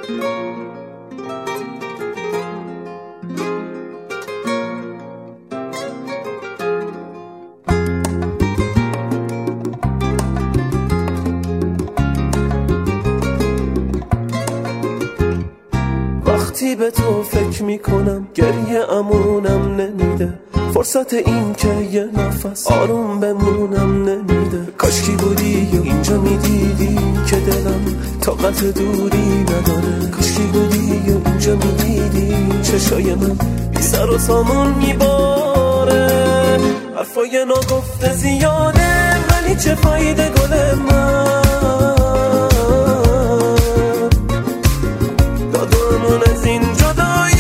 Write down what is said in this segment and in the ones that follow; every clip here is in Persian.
وقتی به تو فکر میکنم گریه امونم نمیده، فرصت این که یه نفس آروم بمونم نمیده. کاشکی بودی یا اینجا میدیدی که دلم طاقت دوری نداره، کاشکی بودی یا اینجا میدیدی چشای من بی سر و سامون میباره. حرفای ناگفته زیاده ولی چه فایده گل من، دادمون از این جدایی.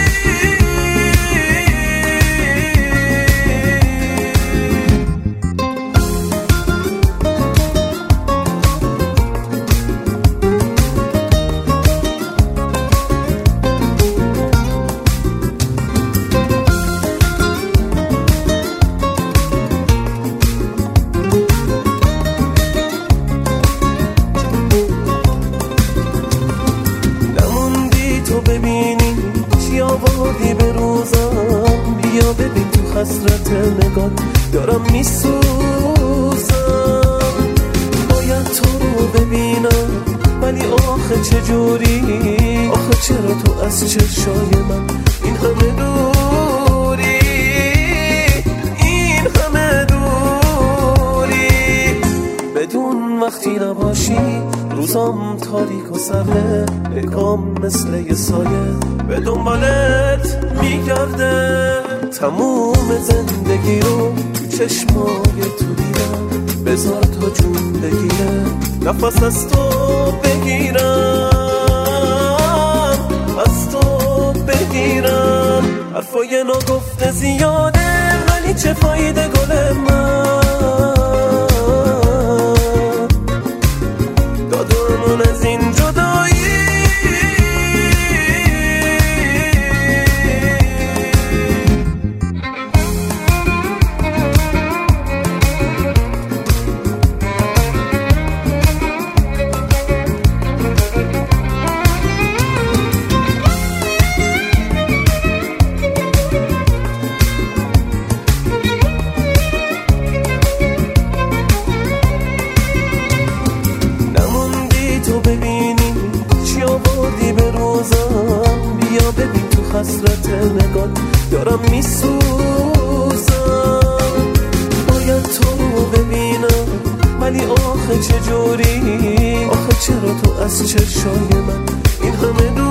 ببینی چی آوردی به روزم، بیا ببین تو حسرت نگات دارم میسوزم. باید تو رو ببینم ولی آخه چجوری، آخه چرا تو از چشای من این همه دوری، این همه دوری. بدون وقتی نباشی روزام تاریک و سره، نگام مثل یه سایه به دنبالت میگرده. تموم زندگی رو تو چشمای تو دیدم، بذار تا جون بگیره نفس از تو بگیرم، از تو بگیرم. حرفای ناگفته زیاده ولی چه فایده گل من، دادمون از این جدایی. ببینی چی آوردی به روزم، بیا ببین تو حسرت نگات دارم میسوزم. باید تو رو ببینم ولی آخه چجوری، آخه چرا تو از چشای من این همه